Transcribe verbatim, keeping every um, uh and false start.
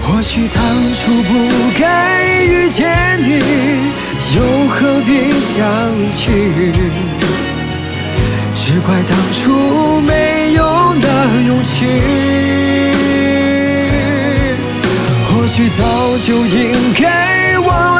或许当初不该遇见你，又何必相聚？只怪当初没有那勇气。或许早就应该忘了